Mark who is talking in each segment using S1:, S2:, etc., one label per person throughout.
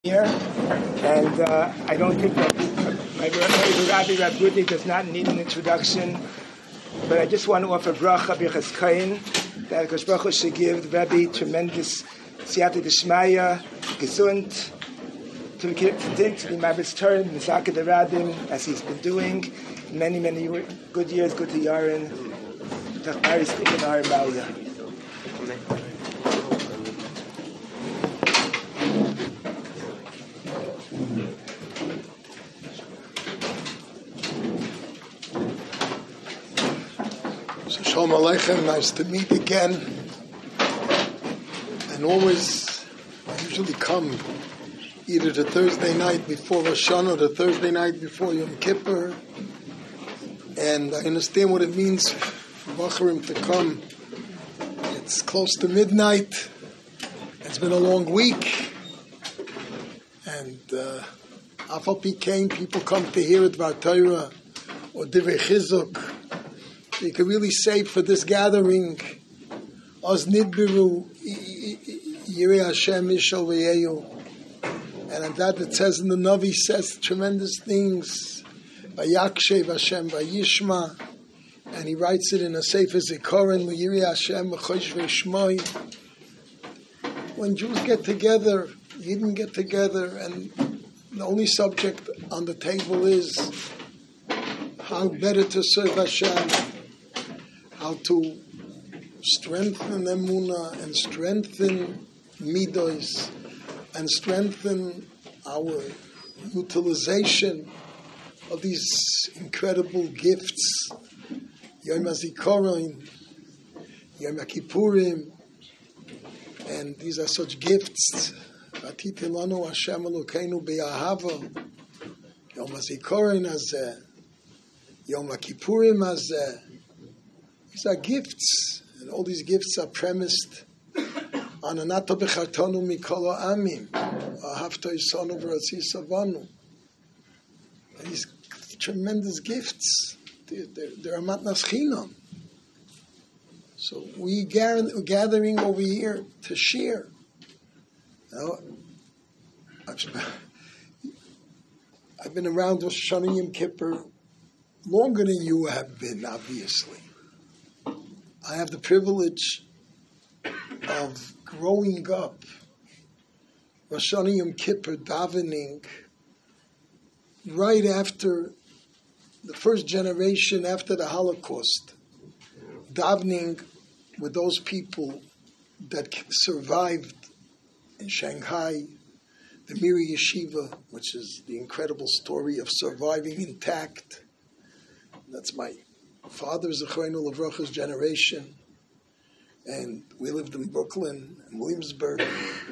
S1: here, and I don't think that my Rabbi Rabbi does not need an introduction, but I just want to offer bracha b'chas kain that Hakadosh Baruch Hu should give Rabbi tremendous siyata d'shmaya, gesund, to continue to be Mabitz Torah, Mizaka the Rabbim, as he's been doing many good years, good to Yarin, Tachmari Stikin Har Malya.
S2: Shalom Aleichem, nice to meet again. And always, I usually come either the Thursday night before Rosh Hashanah or the Thursday night before Yom Kippur. And I understand what it means for Bacharim to come. It's close to midnight. It's been a long week. And Afal Pikein, people come to hear it, Torah or Divrei Chizuk. You can really say for this gathering, Oz Nidbiru Yirei Hashem Mishal V'yeyu. And at that it says in the Navi, says tremendous things. Vayakshev Hashem Vayishma. And he writes it in a Sefer Zikaron, Yirei Hashem V'chosh V'shmoi. When Jews get together, Yidden get together, and the only subject on the table is how better to serve Hashem, how to strengthen Emunah and strengthen Midos and strengthen our utilization of these incredible gifts. Yom HaZikaron, Yom HaKippurim, and these are such gifts. Vatitilanu Hashem Elokeinu be'ahava. Yom HaZikaron hazeh, Yom HaKippurim hazeh. These are gifts, and all these gifts are premised on Anato Bechartonu Mikolo Amim, Ahavto Yisonu V'Ratzi Savanu. These tremendous gifts, they're matnas chinam. So we gathering over here to share. Now, I've been around Rosh Hashanah Yom Kippur longer than you have been, obviously. I have the privilege of growing up Rosh Hashanah Yom Kippur davening right after the first generation after the Holocaust, davening with those people that survived in Shanghai, the Miri Yeshiva, which is the incredible story of surviving intact. That's my father's Zechreinu Levracha's generation, and we lived in Brooklyn and Williamsburg,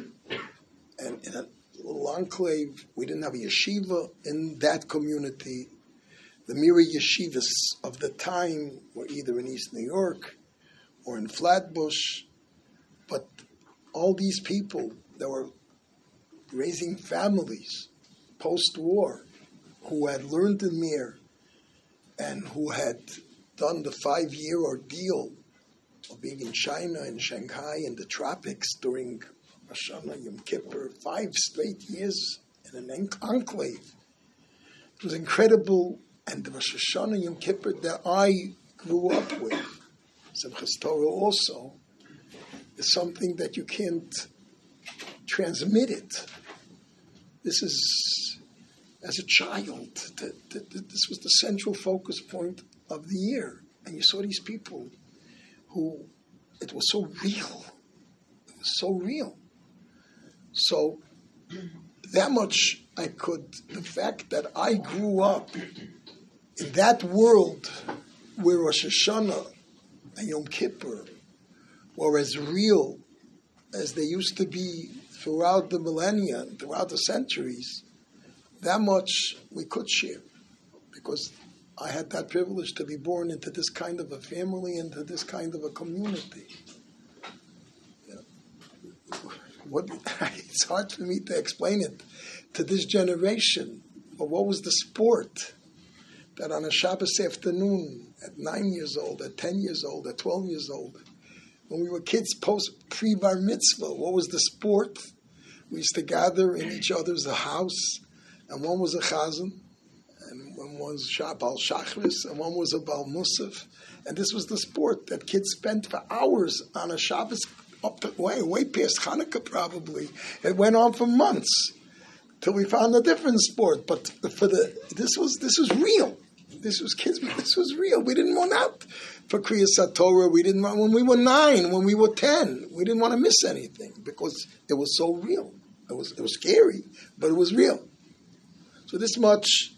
S2: and in a little enclave. We didn't have a yeshiva in that community. The Miri yeshivas of the time were either in East New York or in Flatbush, but all these people that were raising families post-war, who had learned in Mir and who had done the 5-year ordeal of being in China and Shanghai and the tropics during Rosh Hashanah Yom Kippur, 5 straight years in an enclave. It was incredible, and the Rosh Hashanah Yom Kippur that I grew up with, Simchas Torah also, is something that you can't transmit it. This is, as a child, this was the central focus point of the year, and you saw these people who, it was so real. It was so real. So that much the fact that I grew up in that world where Rosh Hashanah and Yom Kippur were as real as they used to be throughout the millennia, throughout the centuries, that much we could share, because I had that privilege to be born into this kind of a family, into this kind of a community. It's hard for me to explain it to this generation, but what was the sport that on a Shabbos afternoon at 9 years old, at 10 years old, at 12 years old, when we were kids pre-bar mitzvah, what was the sport We used to gather in each other's house, and one was a chazan, and one was Bal Shachris, and one was a Bal Musaf. And this was the sport that kids spent for hours on a Shabbos, up to way past Hanukkah probably. It went on for months till we found a different sport. But this was real. This was kids. This was real. We didn't want out for Kriyas Torah. We didn't want when we were 9, when we were 10. We didn't want to miss anything because it was so real. It was scary, but it was real. So this much,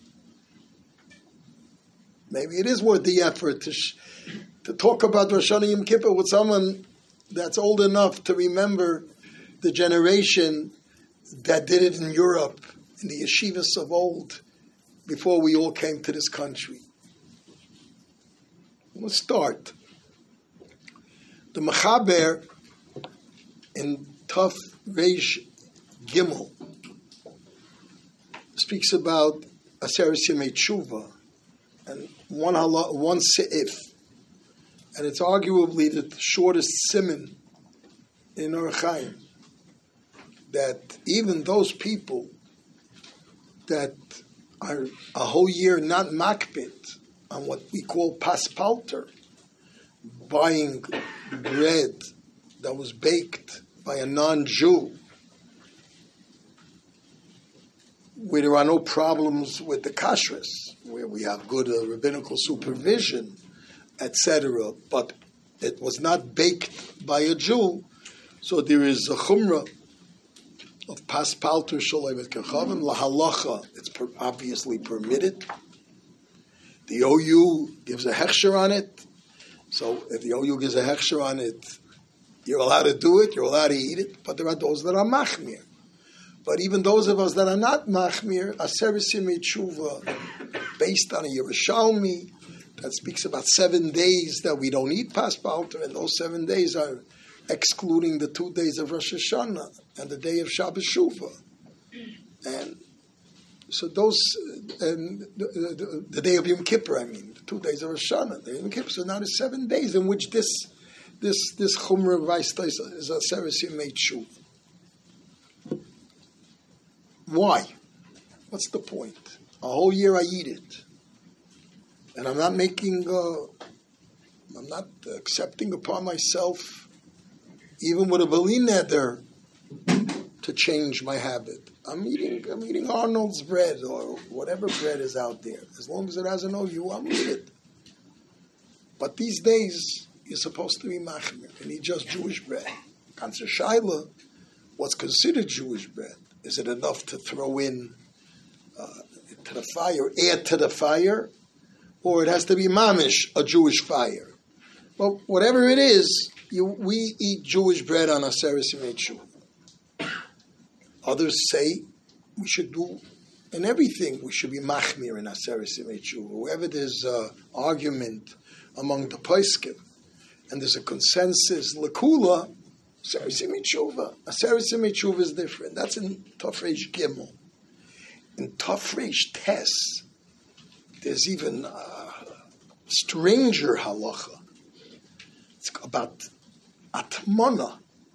S2: maybe it is worth the effort to talk about Rosh Hashanah Yom Kippur with someone that's old enough to remember the generation that did it in Europe, in the yeshivas of old, before we all came to this country. Let's start. The Mechaber in Taf Reish Gimel speaks about Aseret Yemei Tshuva and one seif, and it's arguably the shortest siman in Orach Chaim, that even those people that are a whole year not makpid on what we call paspalter, buying bread that was baked by a non-Jew, where there are no problems with the kashrus, where we have good rabbinical supervision, etc., but it was not baked by a Jew, so there is a chumrah of paspalter sholem et kechavim lahalacha. It's obviously permitted. The OU gives a hechsher on it, so if the OU gives a hechsher on it, you're allowed to do it, you're allowed to eat it, but there are those that are machmir. But even those of us that are not machmir, Aseret Yemei Tshuva, based on a Yerushalmi that speaks about 7 days that we don't eat paspalter, and those 7 days are excluding the 2 days of Rosh Hashanah and the day of Shabbos Shuvah. And so those, the day of Yom Kippur, the 2 days of Rosh Hashanah, the Yom Kippur, so now there's 7 days in which this Chumrah Vaista is Aseret Yemei Tshuva. Why? What's the point? A whole year I eat it. And I'm not I'm not accepting upon myself, even with a beli neder, to change my habit. I'm eating Arnold's bread or whatever bread is out there. As long as it has an OU, I'll eat it. But these days, you're supposed to be machmir. You need just Jewish bread. Kanzer Shaila, what's considered Jewish bread? Is it enough to throw in to the fire, add to the fire, or it has to be mamish, a Jewish fire? Well, whatever it is, we eat Jewish bread on Aseret Yemei Tshuva. Others say we should do in everything. We should be machmir in Aseret Yemei Tshuva. Wherever there's argument among the poskim, and there's a consensus, lekula, Aseret Yemei Tshuva. Aseret Yemei Tshuva is different. That's in Taf Reish Gimel. In Taf Reish Tes, there's even a stranger halacha. It's about atmana,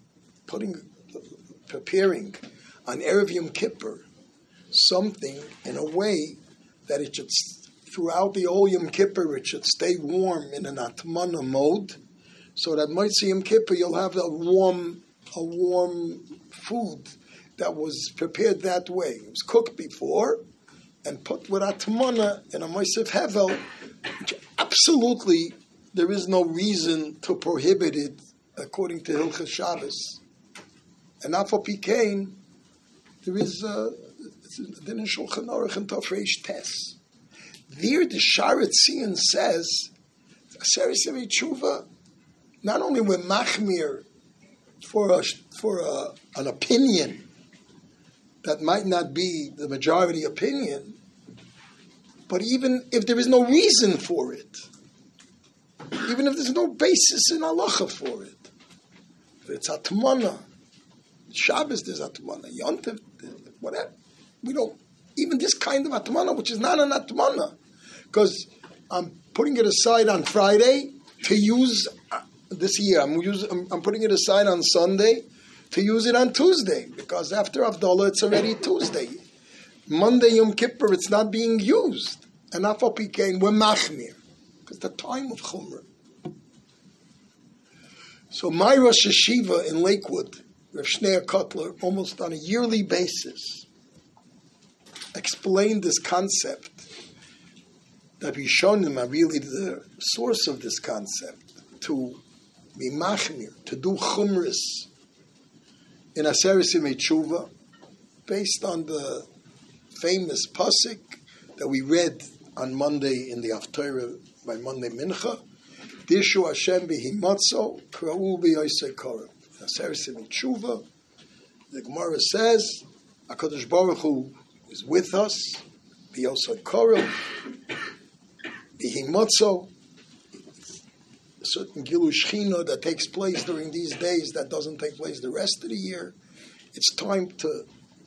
S2: preparing on Erev Yom Kippur something in a way that it should, throughout the whole Yom Kippur, it should stay warm in an atmana mode, so that Motzei Yom Kippur you'll have a warm food that was prepared that way. It was cooked before and put with atmana in a Moisef Hevel, which absolutely there is no reason to prohibit it according to Hilchas Shabbos. And Afal Pikein, there is the initial Shulchan Aruch and Taf Reish Tes. There the Sharet Tzion says, Aseret Yemei Tshuva, not only we're machmir for an opinion that might not be the majority opinion, but even if there is no reason for it, even if there's no basis in halacha for it, it's atmana. Shabbos there's atmana, Yontif, whatever. We don't even this kind of atmana, which is not an atmana, because I'm putting it aside on Friday to use this year. I'm putting it aside on Sunday to use it on Tuesday, because after Havdalah it's already Tuesday. Monday Yom Kippur it's not being used. And Afal Pikein, we're machmir, because the time of Chumrah. So my Rosh Yeshiva in Lakewood, Rav Shneur Kotler, almost on a yearly basis, explained this concept that Rishonim are really the source of this concept, to be machmir, to do chumras in Aseret Yemei Tshuva, based on the famous pasuk that we read on Monday in the Haftarah by Monday Mincha, Dishu Hashem b'himotzo, kra'u b'yosei korah. Aseret Yemei Tshuva, the Gemara says, HaKadosh Baruch Hu is with us, b'yosei korah, b'himotzo, a certain Gilu Shechina that takes place during these days that doesn't take place the rest of the year. It's time to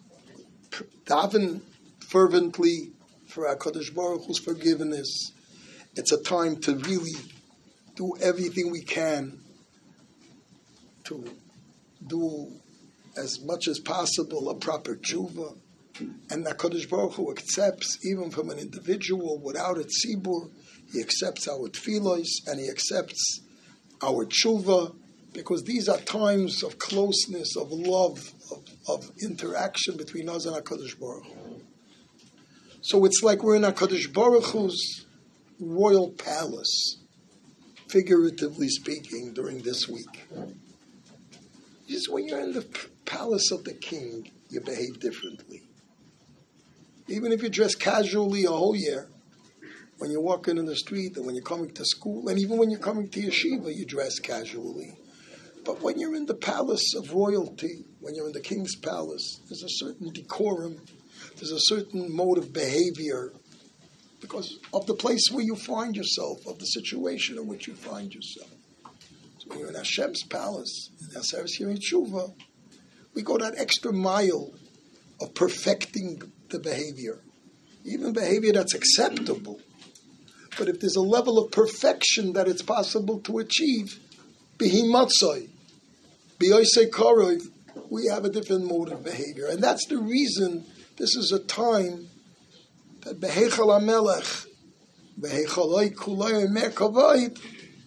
S2: daven fervently for HaKadosh Baruch Hu's forgiveness. It's a time to really do everything we can to do as much as possible a proper tshuva. And HaKadosh Baruch Hu accepts, even from an individual without a tzibur, he accepts our tefillos and he accepts our tshuva, because these are times of closeness, of love, of interaction between us and HaKadosh Baruch Hu. So it's like we're in HaKadosh Baruch Hu's royal palace, figuratively speaking, during this week. Just when you're in the palace of the king, you behave differently. Even if you dress casually a whole year, when you're walking in the street and when you're coming to school, and even when you're coming to yeshiva, you dress casually. But when you're in the palace of royalty, when you're in the king's palace, there's a certain decorum, there's a certain mode of behavior, because of the place where you find yourself, of the situation in which you find yourself. So when you're in Hashem's palace, in Aseret Yemei Tshuva, we go that extra mile of perfecting the behavior, even behavior that's acceptable. But if there's a level of perfection that it's possible to achieve, bihimatzoi, b'yosei korov, we have a different mode of behavior. And that's the reason this is a time that Beheichal HaMelech, Beheichaloi Kuloi Merkavayit,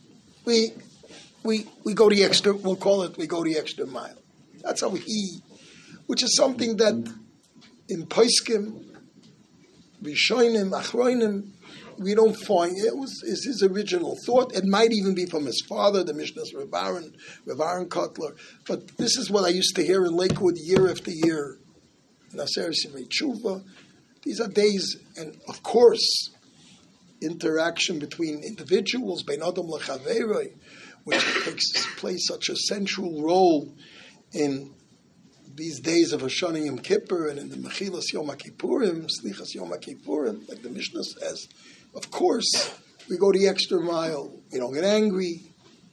S2: we go the extra, we'll call it, we go the extra mile. That's how which is something that in Poskim, Rishonim, Achronim, we don't find. Is his original thought. It might even be from his father, the Mishnah's Rav Aaron Kotler. But this is what I used to hear in Lakewood year after year. In Aseret Yemei Tshuva. These are days, and of course, interaction between individuals, bein adam lechaveroi, which plays such a central role in these days of Hoshana Yom Kippur and in the Mechilas Yom HaKippurim, Slichas Yom HaKippurim, like the Mishnah says. Of course, we go the extra mile. We don't get angry,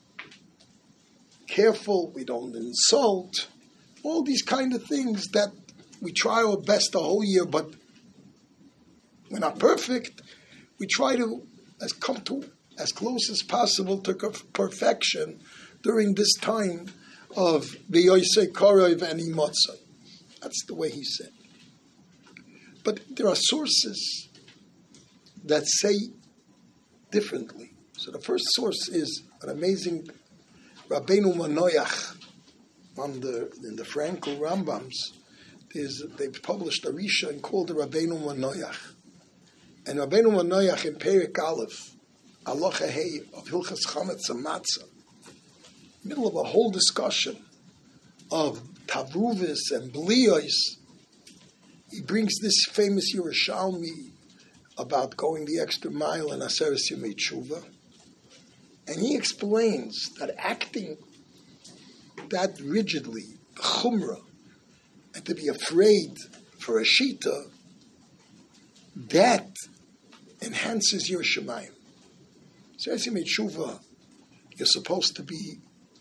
S2: careful, we don't insult, all these kind of things that we try our best the whole year, but we're not perfect. We try to come to as close as possible to perfection during this time of B'yosei Korov and Imotzai. That's the way he said. But there are sources that say differently. So the first source is an amazing Rabbeinu Manoach in the Frankel Rambams. They've published a Rishon called the Rabbeinu Manoach. And Rabbeinu Manoach in Perek Aleph, Halacha Hey of Hilchas Chametz and Matzah, middle of a whole discussion of Tavuvis and Bliyos, he brings this famous Yerushalmi about going the extra mile in Aseret Yemei Tshuva, and he explains that acting that rigidly, the chumrah, and to be afraid for a shita, that enhances your shemayim. Aseret Yemei Tshuva, you're supposed to be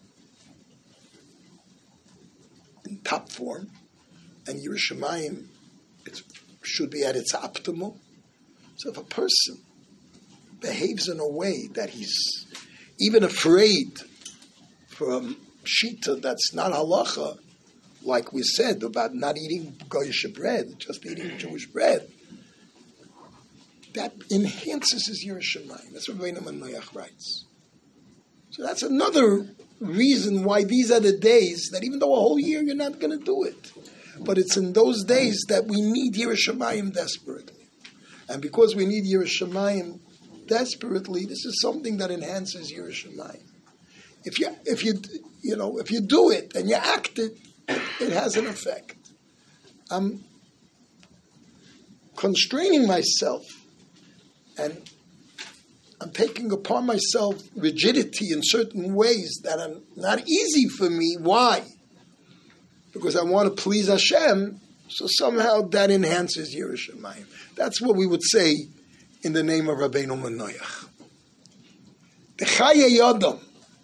S2: in top form, and your shemayim should be at its optimal. So if a person behaves in a way that he's even afraid for a shita that's not halacha, like we said, about not eating Goyish bread, just eating Jewish bread, that enhances his Yiras Shamayim. That's what Rabbeinu Manoach writes. So that's another reason why these are the days that even though a whole year you're not going to do it, but it's in those days that we need Yiras Shamayim desperately. And because we need Yiras Shamayim desperately, this is something that enhances Yiras Shamayim. If you do it and you act it, it has an effect. I'm constraining myself, and I'm taking upon myself rigidity in certain ways that are not easy for me. Why? Because I want to please Hashem, so somehow that enhances Yiras Shamayim. That's what we would say in the name of Rabbeinu Manoach. The Chaye Yodam.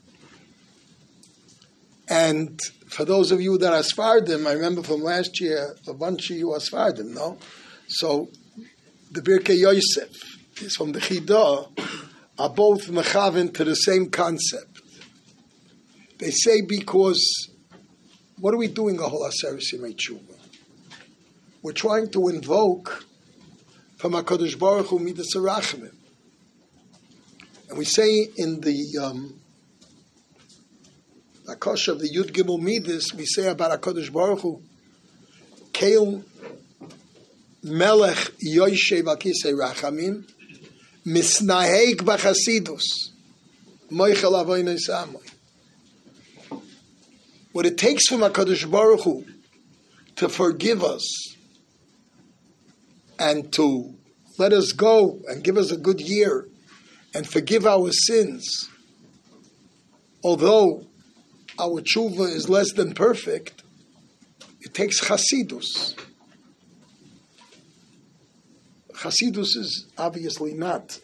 S2: And for those of you that are Sfardim, I remember from last year, a bunch of you are Sfardim, no? So the Birkei Yosef is from the Chidah, are both mechaven to the same concept. They say because, what are we doing a whole Aseres Yemei Tshuva? We're trying to invoke from HaKadosh Baruch Hu Midas HaRachamim. And we say in the Akosha of the Yud Gimel Midas, we say about HaKadosh Baruch Hu, Keil Melech Yoshev Al Kisei Rachamim, Misnaheg B'Chasidus, Moichel Avoynei Samoy. What it takes from HaKadosh Baruch Hu to forgive us and to let us go and give us a good year and forgive our sins, although our tshuva is less than perfect, it takes chasidus. Chasidus is obviously not,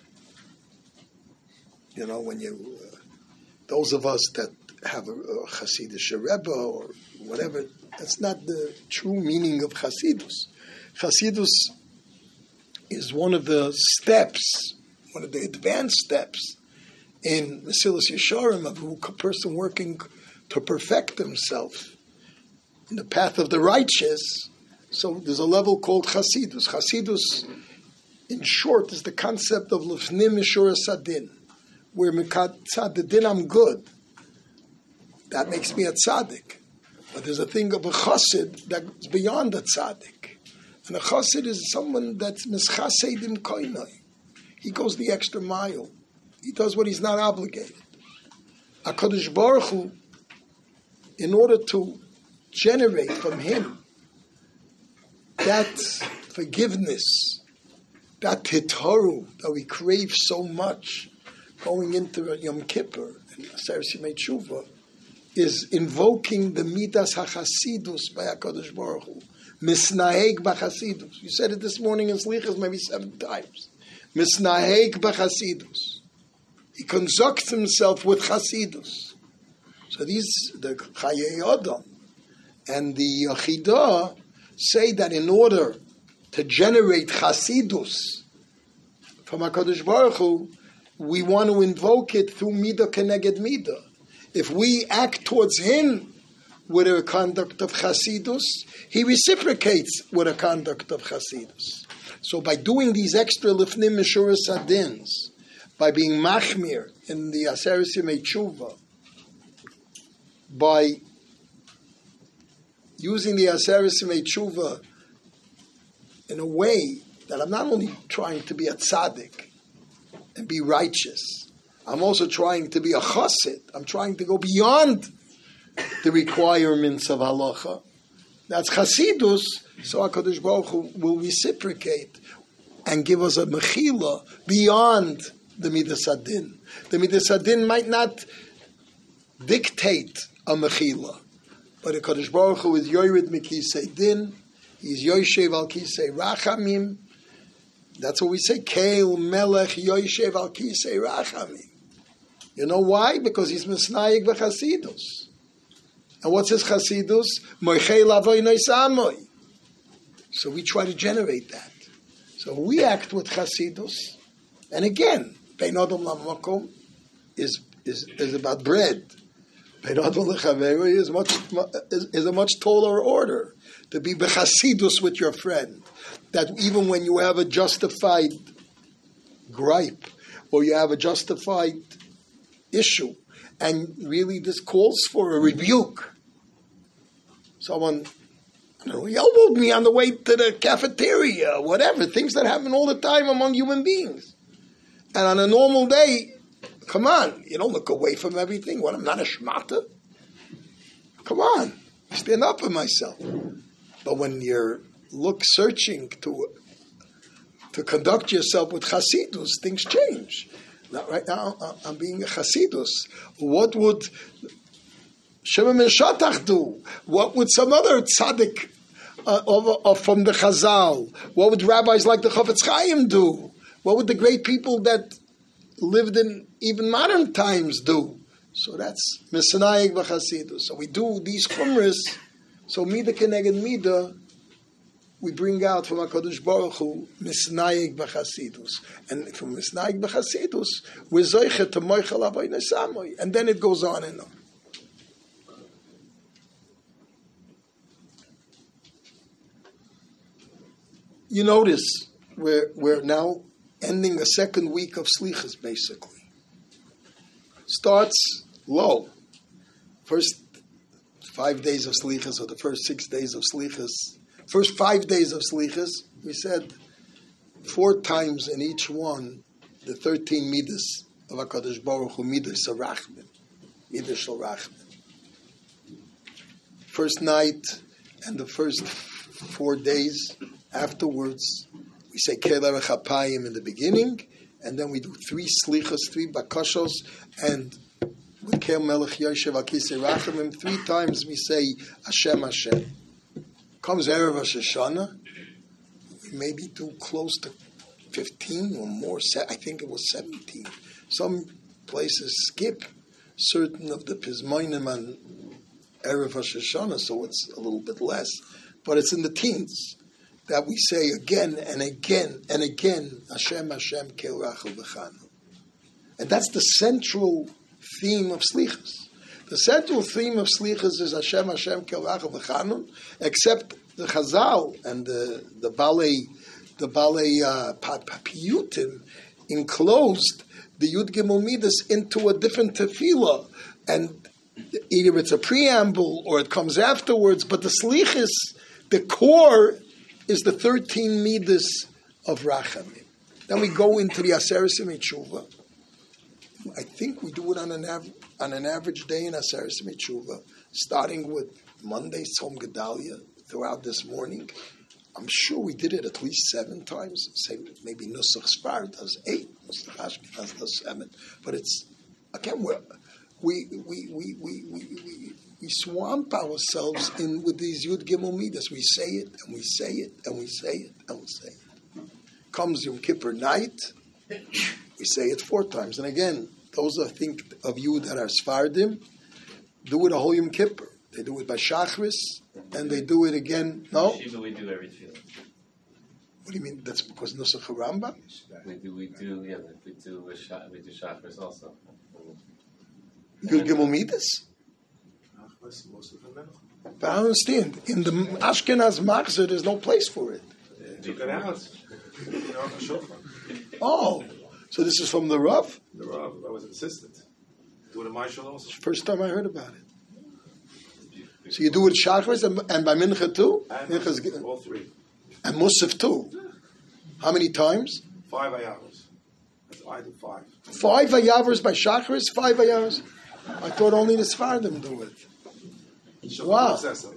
S2: when you, those of us that have a Hasidic Rebbe or whatever, that's not the true meaning of Chasidus. Chasidus is one of the steps, one of the advanced steps in Mesilas Yesharim of a person working to perfect himself in the path of the righteous. So there's a level called Chasidus. Chasidus, in short, is the concept of Lefnim Mishur Sadin, where Mikat Din I'm good. That makes me a tzaddik. But there's a thing of a chassid that's beyond a tzaddik. And a chassid is someone that's mischasedim koinai. He goes the extra mile. He does what he's not obligated. HaKadosh Baruch Hu, in order to generate from him that forgiveness, that hitaru that we crave so much going into Yom Kippur and Aseres Yemei Tshuva, is invoking the Midas HaChasidus by HaKadosh Baruch Hu. Misnaheg b'Chasidus. You said it this morning in Slichas maybe 7 times. Misnaheg b'Chasidus. He conducts himself with Chasidus. So the Chaye Yodam and the Chidah say that in order to generate Chasidus from HaKadosh Baruch Hu, we want to invoke it through Midah Keneged Midah. If we act towards him with a conduct of Chasidus, he reciprocates with a conduct of Chasidus. So by doing these extra Lifnim Mishur Sadins, by being Machmir in the Aseres Yemei Tshuva, by using the Aseres Yemei Tshuva in a way that I'm not only trying to be a tzaddik and be righteous, I'm also trying to be a chassid. I'm trying to go beyond the requirements of halacha. That's chasidus, so HaKadosh Baruch Hu will reciprocate and give us a mechila beyond the Midas Hadin. The Midas Hadin might not dictate a mechila, but HaKadosh Baruch Hu is yored mikisei din, he's yoshev al kisei rachamim. That's what we say, Keil Melech Yoshev al kisei rachamim. You know why? Because he's misnayik b'chasidus. And what's his chasidus? Moichei lavoynei samoy. So we try to generate that. So we act with chasidus. And again, Bein Adam Lamakom is about bread. is a much taller order. To be bechasidus with your friend. That even when you have a justified gripe, or you have a justified issue, and really this calls for a rebuke. Someone, he elbowed me on the way to the cafeteria, whatever, things that happen all the time among human beings. And on a normal day, come on, you don't look away from everything. What, I'm not a shmata? Come on, stand up for myself. But when you're searching to conduct yourself with chasidus, things change. Now, right now, I'm being a chasidus. What would Shimon ben Shatach do? What would some other tzaddik from the Chazal? What would rabbis like the Chofetz Chaim do? What would the great people that lived in even modern times do? So that's Misnayik b'chasidus. So we do these chumras. So mida keneged mida, we bring out from HaKadosh Baruch Hu Misnayik b'chasidus, and from Misnayik b'chasidus we're zoichet to moichel avodas samoy, and then it goes on and on. You notice we're now ending the second week of Slichas, basically. Starts low. First 5 days of Slichas, or the first 6 days of Slichas. First 5 days of Slichas, we said 4 times in each one, the 13 midas of HaKadosh Baruch Hu, midas of Rachman. Midas shel Rachman. First night and the first 4 days afterwards, we say Keila Rechapayim in the beginning, and then we do 3 Slichas, 3 Bakashos, and with Kel Melech Yoshev Al Kisei Rachamim, 3 times we say Hashem Hashem. Comes Erev Rosh Hashanah, we maybe do close to 15 or more, I think it was 17. Some places skip certain of the Pizmonim on Erev Rosh Hashanah, so it's a little bit less, but it's in the teens that we say again and again and again, Hashem Hashem Kel Rachel V'chanu. And that's the central theme of Slichas. The central theme of Slichas is Hashem Hashem Kel Rachel V'chanu, except the Chazal and the Balei Piyutim enclosed the Yud Gimel Midas into a different tefillah, and either it's a preamble or it comes afterwards, but the Slichas, the core is the 13 midas of Rachamim. Then we go into the Aseret Tshuva. I think we do it on an average day in Aseret Tshuva, starting with Monday, Tzom Gedalia, throughout this morning. I'm sure we did it at least 7 times. Say maybe Nusach Spar does 8, Nusach Ashkenaz does 7. But it's again we swamp ourselves in with these Yud Gimel Midas. We say it and we say it and we say it and we say it. Comes Yom Kippur night, we say it 4 times. And again, those I think of you that are Sfardim do it a whole Yom Kippur. They do it by Shachris and they do it again. No,
S3: Shiva we do every tefillah.
S2: What do you mean? That's because Nusach Harambam?
S3: We do Shachris also.
S2: Yud Gimel Midas? But I don't understand. In the Ashkenaz Machzor, there's no place for it.
S4: Took it out.
S2: Oh, so this is from the Rav?
S4: The Rav, I was insistent. Do it in my shul also.
S2: First time I heard about it. So you do it Shachris and by Mincha too?
S4: And all 3.
S2: And Musaf too? How many times?
S4: 5 ayavos. I do 5.
S2: 5 ayavos by Shachris? 5 ayavos? I thought only the Sfardim do it. Wow.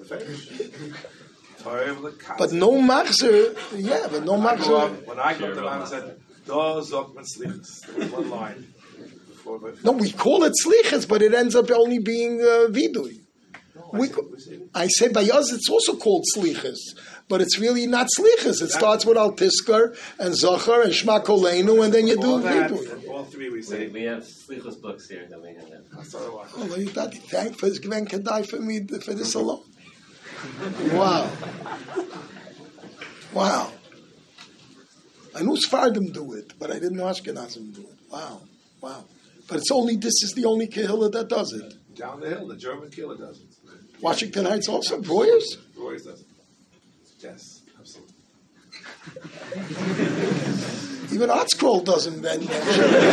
S2: But no Machzor, but no Machzor.
S4: When I got the man and said, Da Zokman Slichas, there was 1 line.
S2: No, we call it Slichas, but it ends up only being Vidui. I say by us it's also called Slichas, but it's really not Slichas. It starts with Al Tiskar and Zachar and Shma Koleinu, and then you do Vidui.
S4: All 3 we say.
S3: We have Slichas books here that we have.
S2: Oh, you got to thank for this Gven Kedai for me for this alone. Wow. I knew Sfardim do it, but I didn't know Ashkenazim do it. Wow. But it's only this is the only Kehillah that does it.
S4: Down the hill, the German killer does it.
S2: Washington Heights also? Breuer's?
S4: Breuer's does it. Yes, absolutely.
S2: Even Artscroll doesn't bend.
S4: I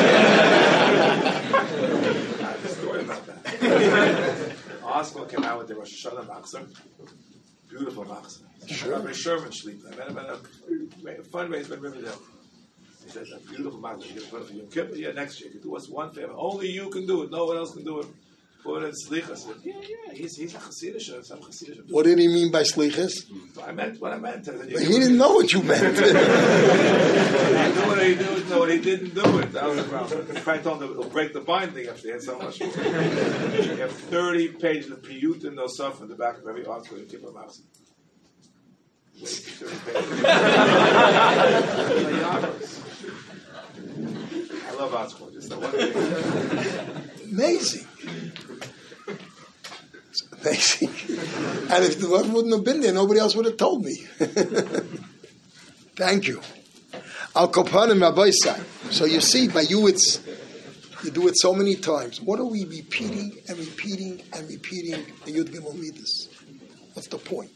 S4: have a story about that. Artscroll came out with the Rosh Hashanah Machzor. Beautiful Machzor.
S2: Sure.
S4: Rabbi Sherman Schlieb. I met him at a fundraiser in Riverdale. He said, a beautiful Machzor. You can put it for Yom Kippur. Yeah, next year. You can do us one favor. Only you can do it. No one else can do it. Put it in Slichas. I said, yeah. He's a Chassidish. Some Chassidish.
S2: What did he mean by Slichas?
S4: I meant what I meant.
S2: But he didn't know what you meant.
S4: He knew what he did, no, he didn't do it. That was the problem. If I told him he'll break the binding if they had so much. You have 30 pages of piyut and nosaf in the back of every article you keep a mouse. Wasted 30 pages. I love article. Just the one thing.
S2: Amazing. It's amazing. And if the one wouldn't have been there, nobody else would have told me. Thank you. Al Kopanim Rabbi Sai. So you see, by you you do it so many times. What are we repeating and repeating and repeating in Yud Gimel Midas? What's the point?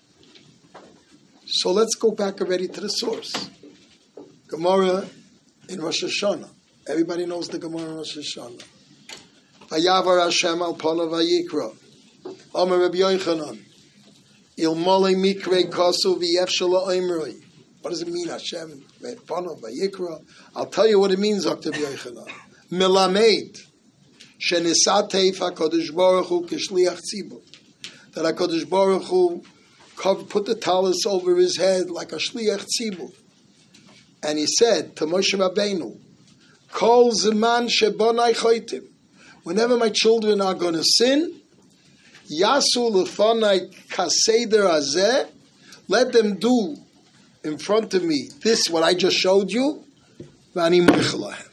S2: So let's go back already to the source. Gemara in Rosh Hashanah. Everybody knows the Gemara in Rosh Hashanah. Vayavar Hashem al panav vayikra. Amar Rabbi Yochanan. Ilmale mikre kasu v'yefshala oimroi. What does it mean, Hashem? Panav vayikra. I'll tell you what it means, Dr. Rabbi Yochanan. Melamed. Shenisatei HaKadosh Baruch Hu k'shliach tzibur. That HaKadosh Baruch Hu put the talus over his head like a shliach tzibur. And he said to Moshe Rabbeinu, Kol zeman shebonai choitim. Whenever my children are going to sin, Yasu lefanai kaseder hazeh, let them do in front of me this, what I just showed you, v'ani moichel lahem.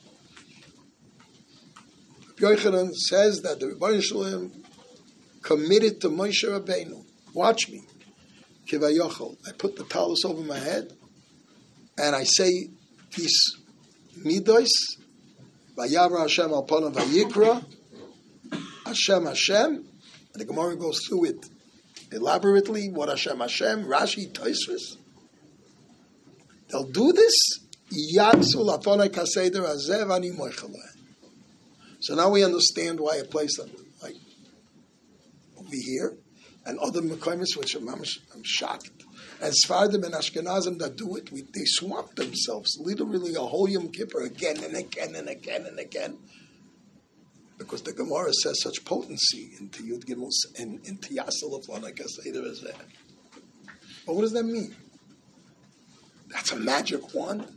S2: Yochanan says that the Rebbeinu Shalom committed to Moshe Rabbeinu. Watch me. Kivayochel. I put the talus over my head, and I say these midos, Vayavra Hashem al panav vayikra, Hashem Hashem, and the Gemara goes through it elaborately. What Hashem Hashem, Rashi, Tosfos. They'll do this. Yatsu lafonai kaseder hazev ani moichaleh. So now we understand why a place like over here and other Mekaymis, which I'm shocked. And Sfardim and Ashkenazim that do it, they swamp themselves literally a whole Yom Kippur again and again and again and again. Because the Gemara says such potency into Yud Gimel and into Yasel Lefana Kaseder Hazeh. But what does that mean? That's a magic wand.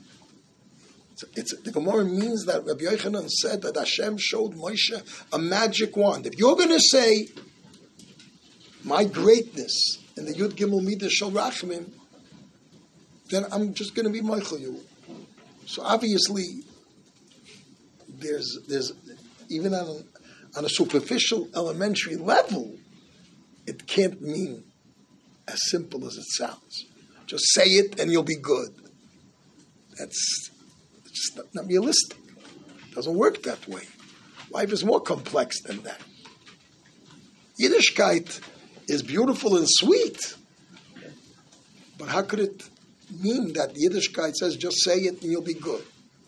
S2: The Gemara means that Rabbi Yochanan said that Hashem showed Moshe a magic wand. If you're going to say my greatness in the Yud Gimel Midah Shel Rachmim, then I'm just going to be Michael you. So obviously, there's even on a superficial, elementary level, it can't mean as simple as it sounds. Just say it and you'll be good. That's just not realistic. It doesn't work that way. Life is more complex than that. Yiddishkeit is beautiful and sweet, but how could it mean that Yiddishkeit says just say it and you'll be good?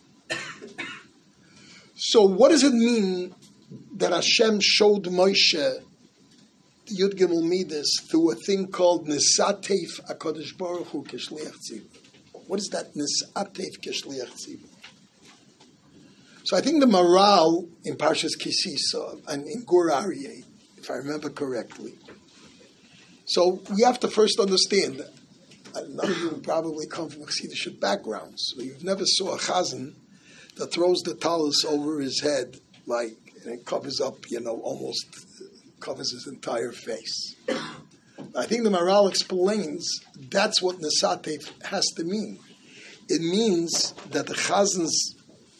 S2: So what does it mean that Hashem showed Moshe the Yud Gimel Midas through a thing called Nisateif HaKadosh Baruch Hu K'shliach Tzibur? What is that Nisateif K'shliach Tzibur? So I think the Maral in Parshas Kisisa and in Gur Aryeh, if I remember correctly. So we have to first understand that none of you probably come from Chassidish backgrounds, so you've never saw a chazan that throws the talus over his head and it covers up, almost covers his entire face. I think the Maral explains that's what Nesatef has to mean. It means that the chazan's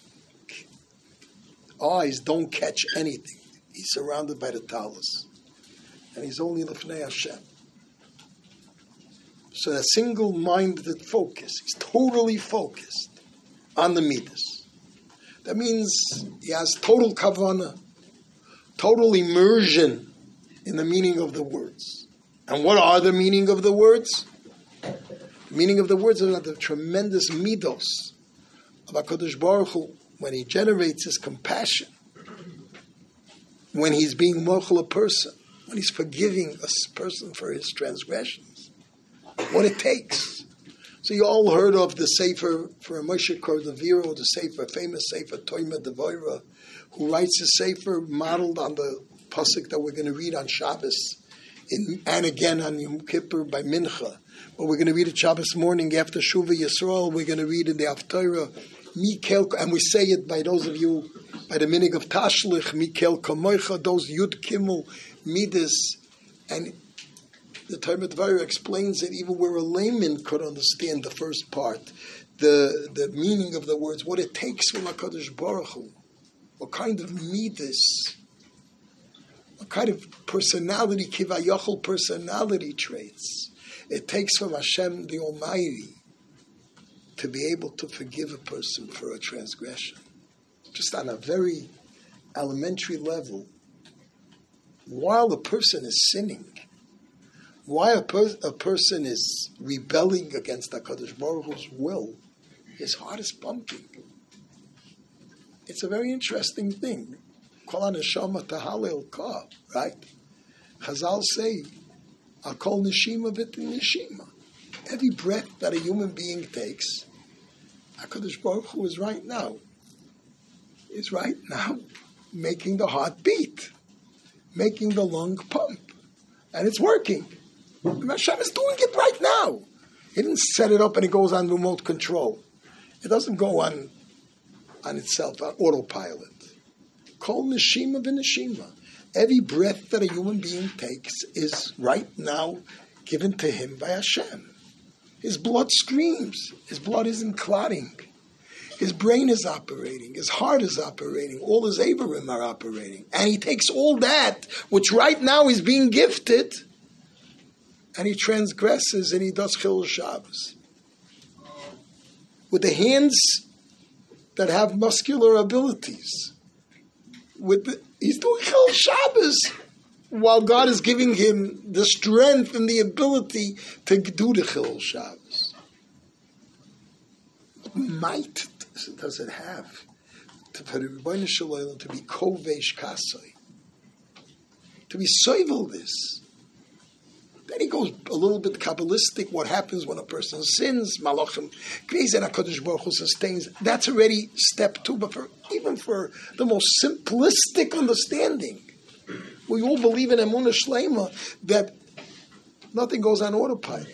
S2: eyes don't catch anything. He's surrounded by the talus. And he's only Lefnei Hashem. So that single-minded focus, he's totally focused on the Midas. That means he has total kavanah, total immersion in the meaning of the words. And what are the meaning of the words? The meaning of the words are the tremendous midos of HaKadosh Baruch Hu when he generates his compassion, when he's being mochel a person, when he's forgiving a person for his transgressions, what it takes. So you all heard of the Sefer for Moshe Cordovero, the Sefer, famous Sefer Toima Devorah, who writes a Sefer modeled on the pasuk that we're going to read on Shabbos, and again on Yom Kippur by Mincha. But we're going to read it Shabbos morning after Shuvah Yisrael. We're going to read in the Haftarah, Mikel, and we say it by those of you, by the meaning of Tashlich, Mikel Kamoicha, those Yud Kimmel, Midas, and the Torah Dvarah explains it even where a layman could understand the first part, the meaning of the words, what it takes from HaKadosh Baruch Hu, what kind of midas, what kind of personality, kivayachol personality traits it takes from Hashem the Almighty to be able to forgive a person for a transgression. Just on a very elementary level, while a person is sinning, while a person is rebelling against HaKadosh Baruch Hu's will, his heart is pumping. It's a very interesting thing. Kol neshama tahalel ka, right? Chazal say, Akol neshima v'tin neshima. Every breath that a human being takes, HaKadosh Baruch Hu is right now making the heart beat, making the lung pump, and it's working. And Hashem is doing it right now. He didn't set it up and it goes on remote control. It doesn't go on itself, on autopilot. Kol neshima v'neshima. Every breath that a human being takes is right now given to him by Hashem. His blood screams. His blood isn't clotting. His brain is operating. His heart is operating. All his Averim are operating. And he takes all that, which right now is being gifted, and he transgresses and he does Chilul Shabbos. With the hands that have muscular abilities. He's doing Chilul Shabbos while God is giving him the strength and the ability to do the Chilul Shabbos. What might does it have for the Rebbeinu Shalom to be Kovesh Kasai? To be soivel this? Then he goes a little bit Kabbalistic, what happens when a person sins, Malachim, Kreis and HaKadosh Baruch Hu sustains. That's already step 2, but even for the most simplistic understanding, we all believe in Emunah Shlema, that nothing goes on autopilot.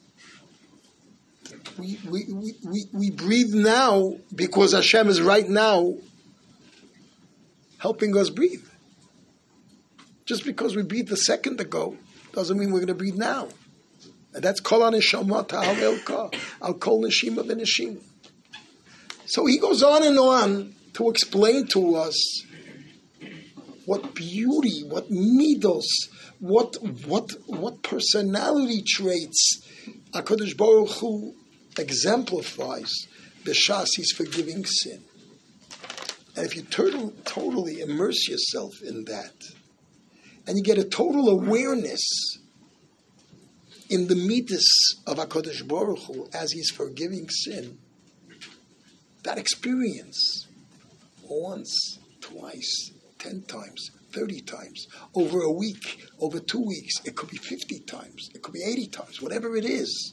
S2: We breathe now because Hashem is right now helping us breathe. Just because we breathed a second ago doesn't mean we're going to breathe now. And that's kol neshama ta'al elka, al kol neshima v'neshima. So he goes on and on to explain to us what beauty, what midos, what personality traits HaKadosh Baruch Hu exemplifies b'shas he's forgiving sin. And if you totally immerse yourself in that, and you get a total awareness in the midas of HaKadosh Baruch Hu as he's forgiving sin, that experience, once, twice, 10 times, 30 times, over a week, over 2 weeks, it could be 50 times, it could be 80 times, whatever it is.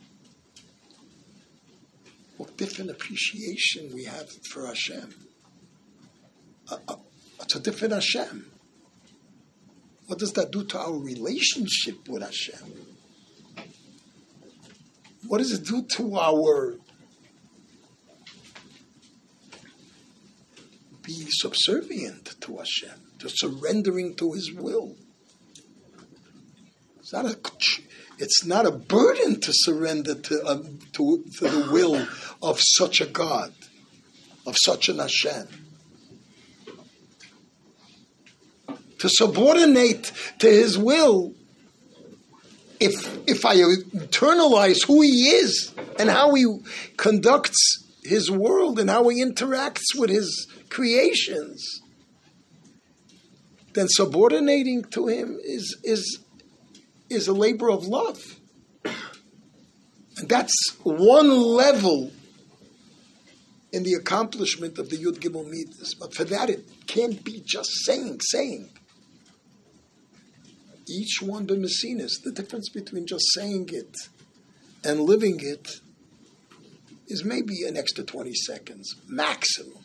S2: What different appreciation we have for Hashem. It's a different Hashem. What does that do to our relationship with Hashem? What does it do to our being subservient to Hashem, to surrendering to His will? It's not a burden to surrender to the will of such a God, of such an Hashem. To subordinate to His will, if I internalize who He is and how He conducts His world and how He interacts with His creations, then subordinating to him is a labor of love. And that's one level in the accomplishment of the Yud Gimel Midas. But for that, it can't be just saying. Each one b'mesinas. The difference between just saying it and living it is maybe an extra 20 seconds, maximum.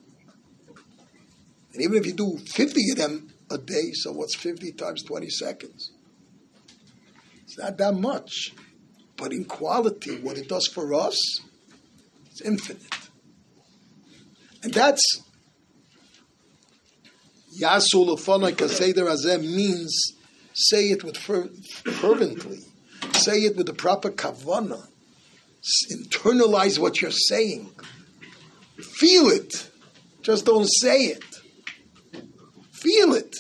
S2: And even if you do 50 of them a day, so what's 50 times 20 seconds? It's not that much. But in quality, what it does for us, it's infinite. And that's Yasu Lefonai Kaseder Azeh means say it with fervently. Say it with the proper kavanah. Internalize what you're saying. Feel it. Just don't say it. Feel it.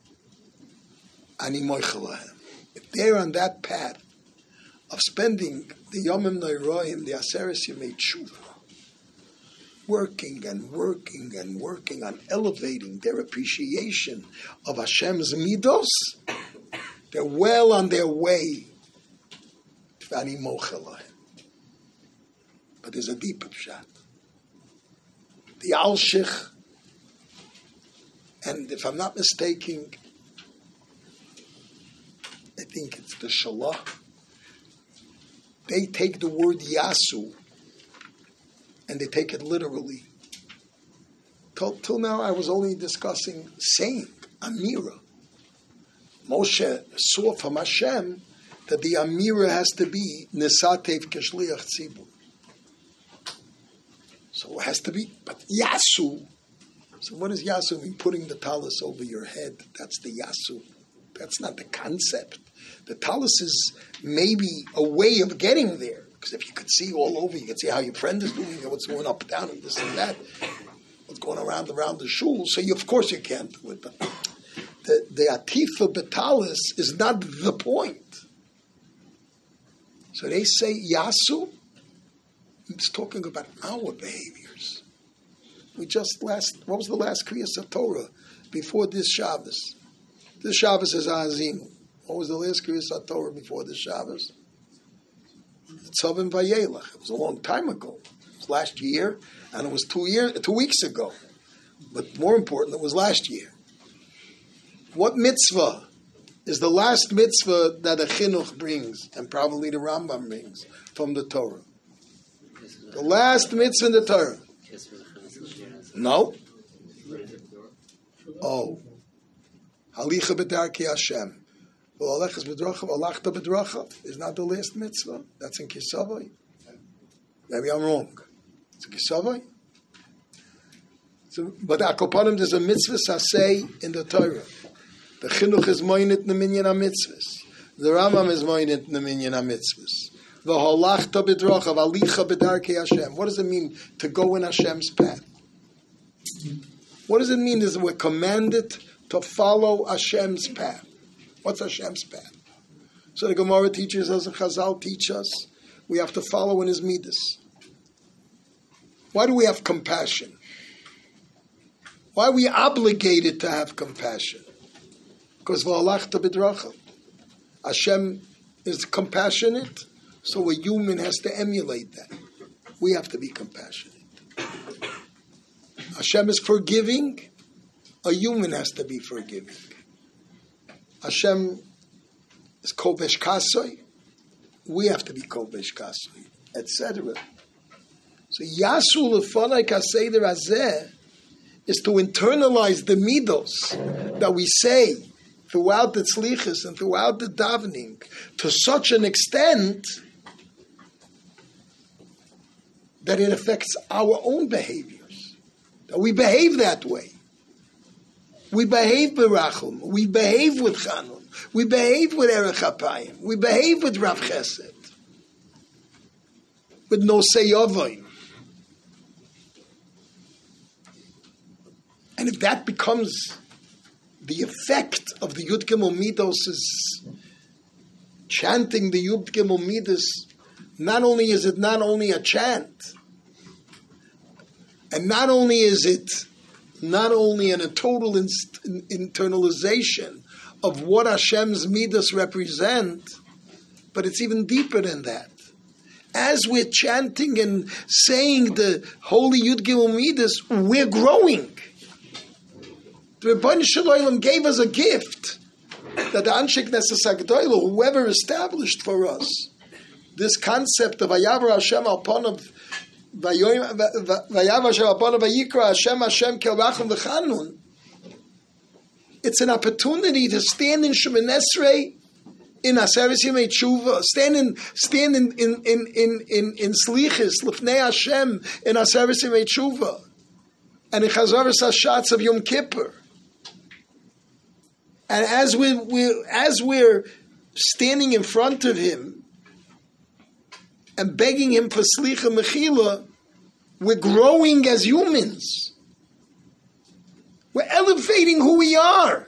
S2: Ani moichelahem. If they're on that path of spending the Yomim Neiroim, the Aseres Yemei Tshuva, working on elevating their appreciation of Hashem's midos, they're well on their way. Ani moichelahem. But there's a deeper pshat. The Alshich, and if I'm not mistaken, I think it's the Shalah, they take the word Yasu and they take it literally. Till now I was only discussing saying, Amira. Moshe saw from Hashem that the Amira has to be Nesatev Keshliach Tzibur. So it has to be, but Yasu. So what does Yasu mean? Putting the talus over your head. That's the Yasu. That's not the concept. The talus is maybe a way of getting there. Because if you could see all over, you could see how your friend is doing and what's going up and down and this and that. What's going around the shul. So of course you can't do it. But the atifa betalis is not the point. So they say Yasu. It's talking about our behaviors. What was the last Kriyas of Torah before this Shabbos? This Shabbos is Azinu. What was the last Kriyas of Torah before this Shabbos? Tzavim Vayelach. It was a long time ago. It was last year, and it was 2 weeks ago. But more important, it was last year. What mitzvah is the last mitzvah that a chinuch brings, and probably the Rambam brings, from the Torah? The last mitzvah in the Torah. No. Oh. Halicha b'darkei Hashem. V'alechas b'drachav, alachta b'drachav is not the last mitzvah. That's in Kisavai. Maybe I'm wrong. It's in Kisavai. So, but Akopanim, there's a mitzvah sasei in the Torah. The chinuch is moinit neminyan ha-mitzvahs. The Rambam is moinit neminyan ha-mitzvahs. V'halachta b'drachav, alicha b'darkei Hashem. What does it mean to go in Hashem's path? What does it mean is we're commanded to follow Hashem's path? What's Hashem's path? So the Gemara teaches us, and Chazal teach us, we have to follow in His midas. Why do we have compassion? Why are we obligated to have compassion? Because v'alachta b'drachav. Hashem is compassionate, so a human has to emulate that. We have to be compassionate. Hashem is forgiving, a human has to be forgiving. Hashem is kovesh kasoi, we have to be kovesh kasoi, etc. So Yasu lefonai kaseder hazeh is to internalize the midos that we say throughout the tzlichus and throughout the davening to such an extent that it affects our own behaviors. That we behave that way. We behave berachum. We behave with chanun. We behave with erech hapayim. We behave with rav chesed. With no seyovim. And if that becomes the effect of the Yud Gimel Midos is chanting the Yud Gimel Midos, not only is it not only a chant, and not only is it not only in a total internalization of what Hashem's midas represent, but it's even deeper than that. As we're chanting and saying the holy Yud Gimel Midas, we're growing. The Rebbeinu Shalom gave us a gift that the Anshe Knesset HaGedolah, whoever established for us this concept of Vayavar Hashem al Panav Vayavar Hashem al Panav Vayikra Hashem Kel Rachum V'Chanun. It's an opportunity to stand in Shemoneh Esrei, in Aseres Yemei Tshuva, stand in Slichus L'fnei Hashem in Aseres Yemei Tshuva, and in Chazaras Hashatz of Yom Kippur. And as we're standing in front of Him and begging Him for Slicha Mechila, we're growing as humans. We're elevating who we are.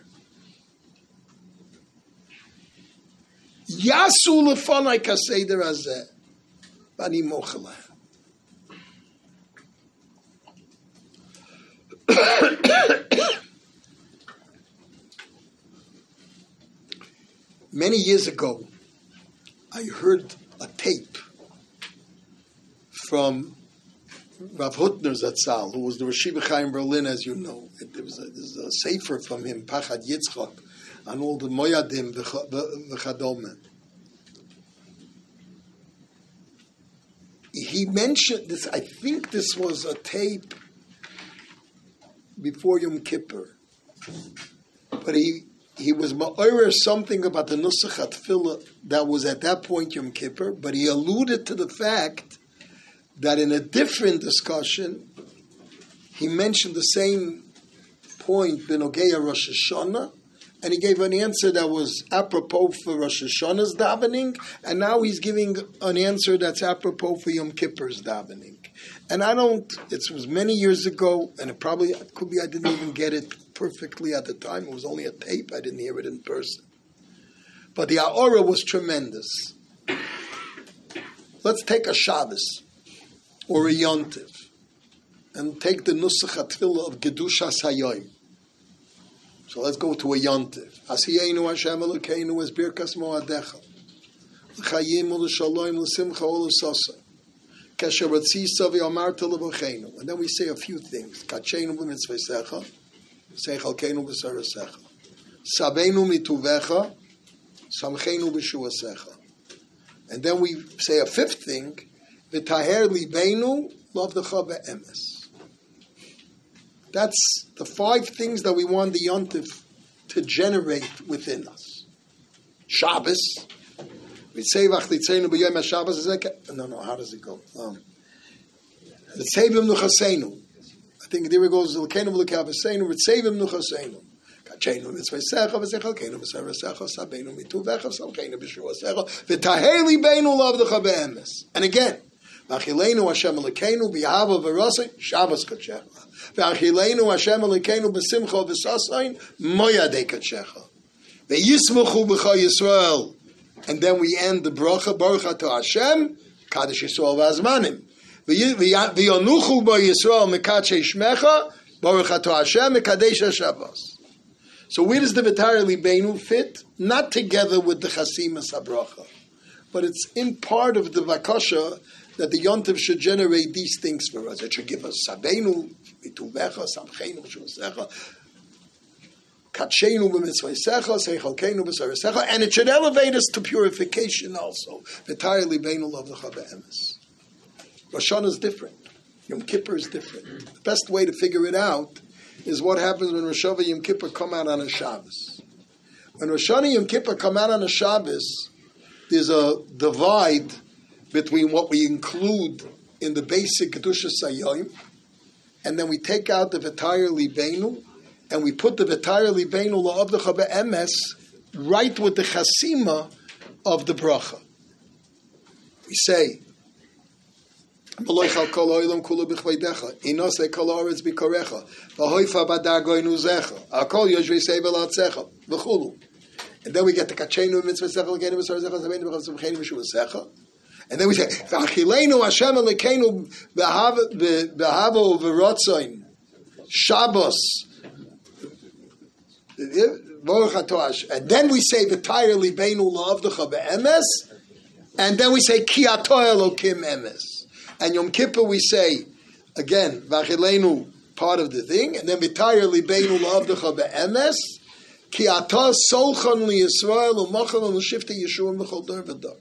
S2: Yasu lefanai kaseder hazeh, v'ani mochel lahem. Many years ago, I heard a tape from Rav Hutner Zatzal, who was the Rosh Yeshiva in Berlin, as you know. There's a sefer from him, Pachad Yitzchak, on all the Moyadim v'chadome. He mentioned this, I think this was a tape before Yom Kippur, but he was ma'orer something about the Nusach HaTfilah that was at that point Yom Kippur, but he alluded to the fact that in a different discussion, he mentioned the same point, Benogeya Rosh Hashanah, and he gave an answer that was apropos for Rosh Hashanah's davening, and now he's giving an answer that's apropos for Yom Kippur's davening. And it was many years ago, and it could be I didn't even get it perfectly at the time. It was only a tape. I didn't hear it in person. But the aura was tremendous. Let's take a Shabbos or a Yontiv and take the Nusach HaTfilah of Gedushas Hayoim. So let's go to a Yontiv. Asiyenu Hashem Elokeinu es birkas moadecha. L'chayim u'l'shalom l'simcha u'l'sosa. Kesher ratzisa v'yamarta l'vocheinu. And then we say a few things. Kachenu b'mitzvaysecha. Seichalkeinu b'sarasecha. Sabeinu mituvecha. Samcheinu b'shuasecha. And then we say a fifth thing. V'taher libeinu lovdecha be'emes. That's the 5 things that we want the Yontif to generate within us. Shabbos. We say, no, how does it go? Ritzevim nuchaseinu. I think there it goes, L'keinu v'l'kavaseinu, Ritzevim nuchaseinu. Kacheinu mitzvaysecha, v'zechalkeinu v'sarasecha, sabeinu mituvecha, samcheinu b'shuasecha, v'taher libeinu lovdecha be'emes. And again, V'achilenu Hashem Elokeinu b'yahava v'rosei Shabbos kadshecha. V'achilenu Hashem Elokeinu b'simcha v'sasayin moyadei kadshecha. V'yismuchu b'cha Yisrael. And then we end the bracha, Baruch Atah Hashem, Kadosh Yisrael v'azmanim. V'yonuchu bo Yisrael mekadshei shmecha, Baruch Atah Hashem mekadesh HaShabbos. So where does the V'taher libeinu fit? Not together with the Chasimas HaBracha, but it's in part of the Vakasha that the Yontiv should generate these things for us. It should give us Sabeinu, Mituvecha, Samcheinu, Shuasecha, Katcheinu b'mitzvaysecha, Seichalkeinu b'sarasecha, and it should elevate us to purification also. V'taher libeinu lovdecha be'emes. Rosh Hashanah is different. Yom Kippur is different. The best way to figure it out is what happens when Rosh Hashanah and Yom Kippur come out on a Shabbos. When Rosh Hashanah and Yom Kippur come out on a Shabbos, there's a divide between what we include in the basic Kedushas Hayoim, and then we take out the V'taher libeinu, and we put the V'taher libeinu la'avdecha be'emes right with the chasima of the bracha. We say, V'loichal kol ha'olam kula b'chveidecha, inosei kol ha'aretz b'korecha, v'hoifa badar goynuzecha, akol yoshvei sevel atzecha, v'chulu. And then we get the Kacheinu mitzvah l'keinu v'sarasecha, sabeinu b'chasumcheinu v'shuasecha. And then we say, V'achilenu Hashem Elokeinu b'hava v'rotzoin, Shabbos, and then we say V'tayr libeinu la'avdecha be'emes, and then we say Ki atoy Elokim emes. And Yom Kippur we say, again, V'achilenu, part of the thing, and then V'tayr libeinu la'avdecha be'emes, Ki atah solchan liYisrael u'machal l'shifte Yeshua m'chol dar v'dar.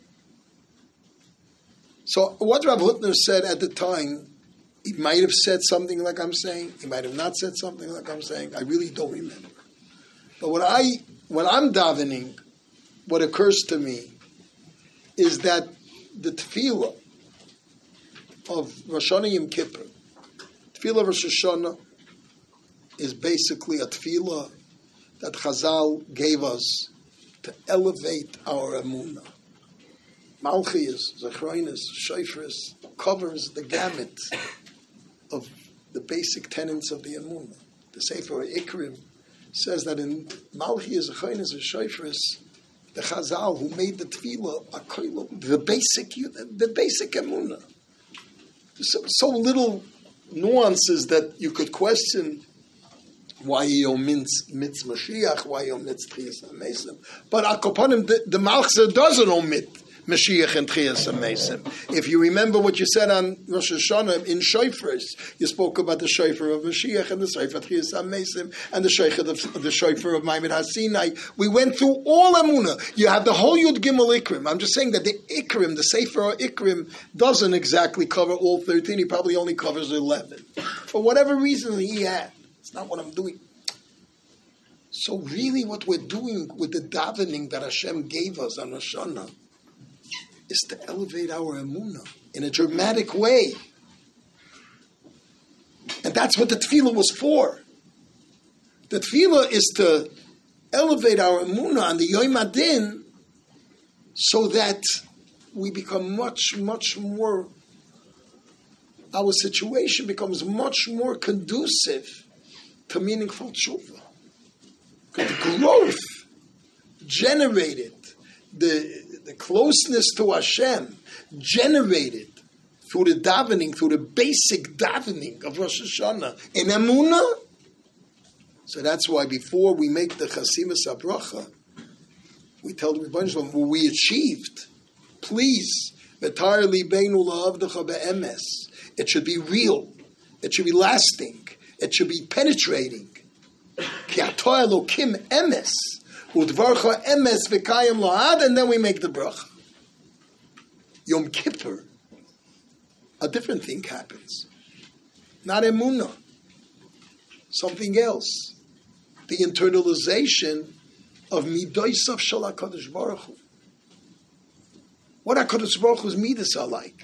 S2: So what Rav Hutner said at the time, he might have said something like I'm saying, he might have not said something like I'm saying, I really don't remember. But when I'm davening, what occurs to me is that the tefillah of Rosh Hashanah Yom Kippur, tefillah of Rosh Hashanah, is basically a tefillah that Chazal gave us to elevate our emunah. Malchiyas, Zechroinus, Shofros covers the gamut of the basic tenets of the emunah. The Sefer Ikrim says that in Malchiyas, Zechroinus, and Shofros, the Chazal who made the tefillah, the basic emunah. So little nuances that you could question why he omits Mashiach, why he omits Tchias HaMesim. But Akoponim, the Malchzer doesn't omit Mashiach and Tchias HaMesim. If you remember what you said on Rosh Hashanah in Shofros, you spoke about the Shofar of Mashiach and the Shofar of Tchias HaMesim and the Shofar of Maimed HaSinai. We went through all Emunah. You have the whole Yud Gimel Ikrim. I'm just saying that the Ikrim, the Sefer Ikrim, doesn't exactly cover all 13. He probably only covers 11. For whatever reason he had. It's not what I'm doing. So really what we're doing with the davening that Hashem gave us on Rosh Hashanah is to elevate our emunah in a dramatic way. And that's what the tefillah was for. The tefillah is to elevate our emunah on the Yom Adin so that we become much, much more, our situation becomes much more conducive to meaningful tshuva. The growth generated, the closeness to Hashem generated through the davening, through the basic davening of Rosh Hashanah in Emunah. So that's why before we make the Chasimus HaBracha, we tell the Rebbeinu Shalom what we achieved. Please, V'tayr libeinu la'avdecha be'emes. It should be real. It should be lasting. It should be penetrating. Ki atoy Elokim emes, udvarcha emes v'kayim la'ad, and then we make the bracha. Yom Kippur, a different thing happens. Not emunah, something else. The internalization of midosav shel HaKadosh Baruch Hu. What HaKadosh Baruch Hu's midas are like.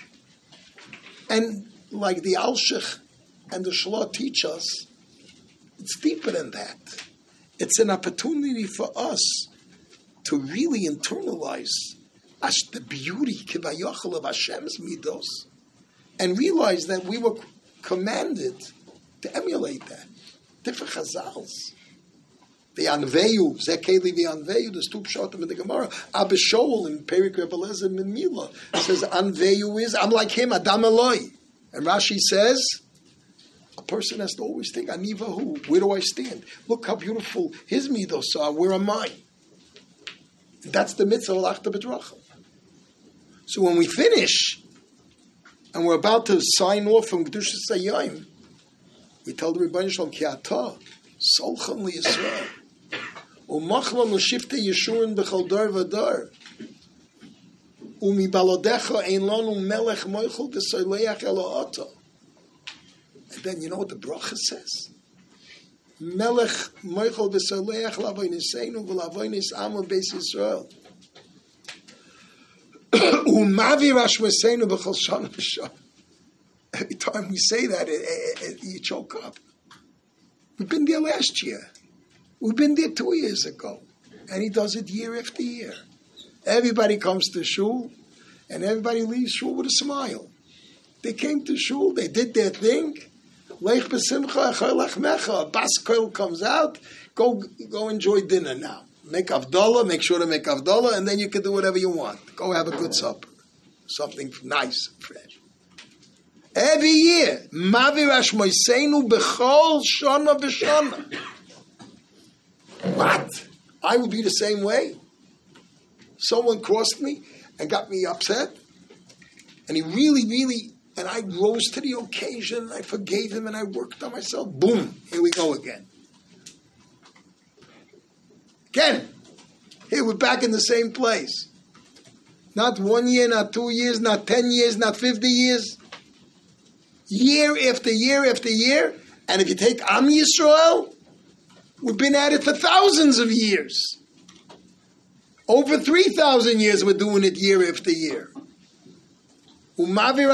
S2: And like the Alshich and the Shlah teach us, it's deeper than that. It's an opportunity for us to really internalize the beauty kivayachal of Hashem's midos and realize that we were commanded to emulate that. Different chazals. The Anveyu, Zekeli the Anveyu, the Stup Shotim in the Gemara. Abba Shaul in Perik Rebbe Lezer in Mila says Anveyu is, I'm like him, Adam Eloi. And Rashi says, a person has to always think, Aniva who? Where do I stand? Look how beautiful his midos are. Where am I? And that's the mitzvah of L'achta B'dracha. So when we finish, and we're about to sign off from Kedushas Hayom, we tell the Rebbeinu Shalom, Ki atah solchan liYisrael, u'machlan l'shifte Yeshurun b'chol dar v'dar, u'mibalodecha ein lanu melech moichel v'soyleach elo. And then you know what the bracha says? Melech moichel v'soleach lavoyniseinu v'lavoynis amo beis Yisrael. U'mavi rashmeseinu b'chol shana v'shana. Every time we say that, you choke up. We've been there last year. We've been there 2 years ago. And he does it year after year. Everybody comes to shul, and everybody leaves shul with a smile. They came to shul, they did their thing. Leich b'simcha, echol lechmecha. A bas koil comes out, go enjoy dinner now. Make avdallah, make sure to make avdallah, and then you can do whatever you want. Go have a good supper. Something nice and fresh. Every year. Mavir Ashmoiseinu b'chol shana v'shana. What? I would be the same way. Someone crossed me and got me upset. And he really, and I rose to the occasion. I forgave him and I worked on myself. Boom. Here we go again. Here we're back in the same place. Not 1 year, not 2 years, not 10 years, not 50 years. Year after year after year. And if you take Am Yisrael, we've been at it for thousands of years. Over 3,000 years we're doing it year after year. Do we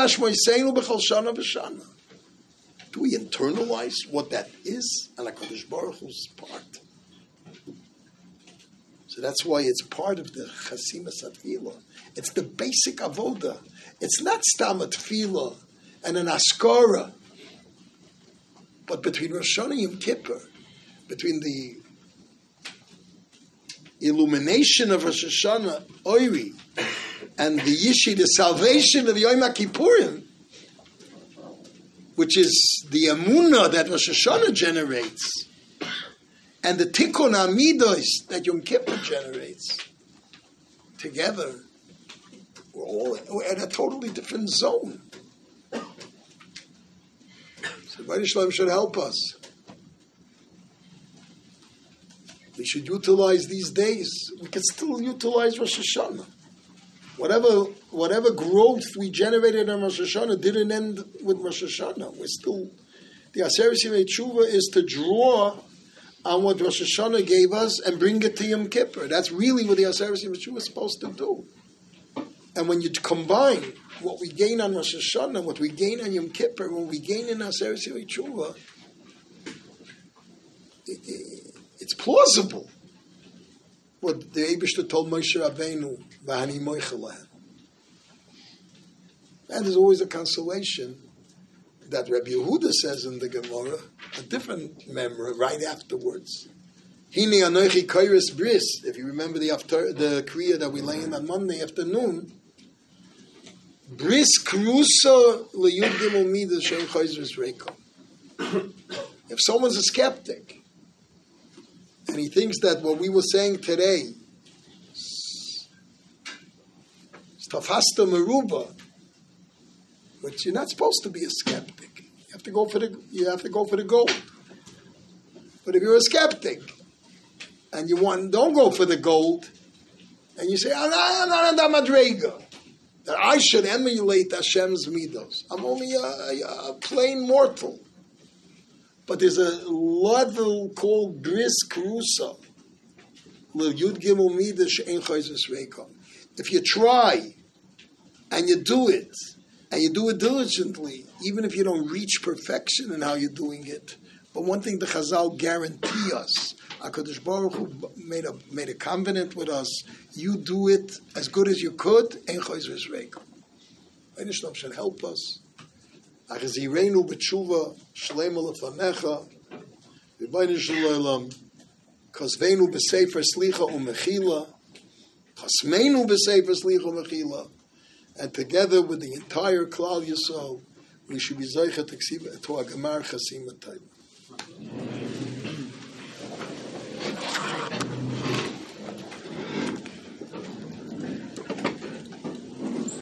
S2: internalize what that is? And HaKadosh Baruch Hu's part. So that's why it's part of the Chasimas Atfilah. It's the basic avoda. It's not stam Atfilah and an askara. But between Rosh Hashanah and Yom Kippur, between the illumination of Rosh Hashanah, Oiri, and the Yishi, the salvation of Yom Kippurim, which is the Emunah that Rosh Hashanah generates, and the Tikkun Amidos that Yom Kippur generates, together, we're at a totally different zone. So Bnei Shalom should help us. We should utilize these days. We can still utilize Rosh Hashanah. Whatever growth we generated on Rosh Hashanah didn't end with Rosh Hashanah. We're still, the Aseret Yemei Tshuva is to draw on what Rosh Hashanah gave us and bring it to Yom Kippur. That's really what the Aseret Yemei Tshuva is supposed to do. And when you combine what we gain on Rosh Hashanah, what we gain on Yom Kippur, what we gain in Aseret Yemei Tshuva, it's plausible. What the Eibishter told Moshe Rabbeinu, V'hani moichel. And there's always a consolation that Rabbi Yehuda says in the Gemara, a different memory right afterwards. Hine anochi koiris bris. If you remember the kriya that we lay in on Monday afternoon, bris krusa leyud gimel midas shein chayzris reiko. If someone's a skeptic and he thinks that what we were saying today is tafasta meruba, but you're not supposed to be a skeptic. You have to go for the gold. But if you're a skeptic and don't go for the gold, and you say, I'm not on that madrega, that I should emulate Hashem's midos. I'm only a plain mortal. But there's a level called bris krusa. If you try and you do it, and you do it diligently, even if you don't reach perfection in how you're doing it. But one thing the Chazal guarantee us, HaKadosh Baruch Hu made a covenant with us, you do it as good as you could, Ein Chayzris Reikom. Bnei Shalom should help us. Achazirenu b'tshuva, shlema lefanecha, v'bnei Shalom, kasvenu b'sefer slicha u'mechila, chasmenu b'sefer slicha u'mechila, and together with the entire Klal Yisrael, we should be zeicha to a gemar chasim.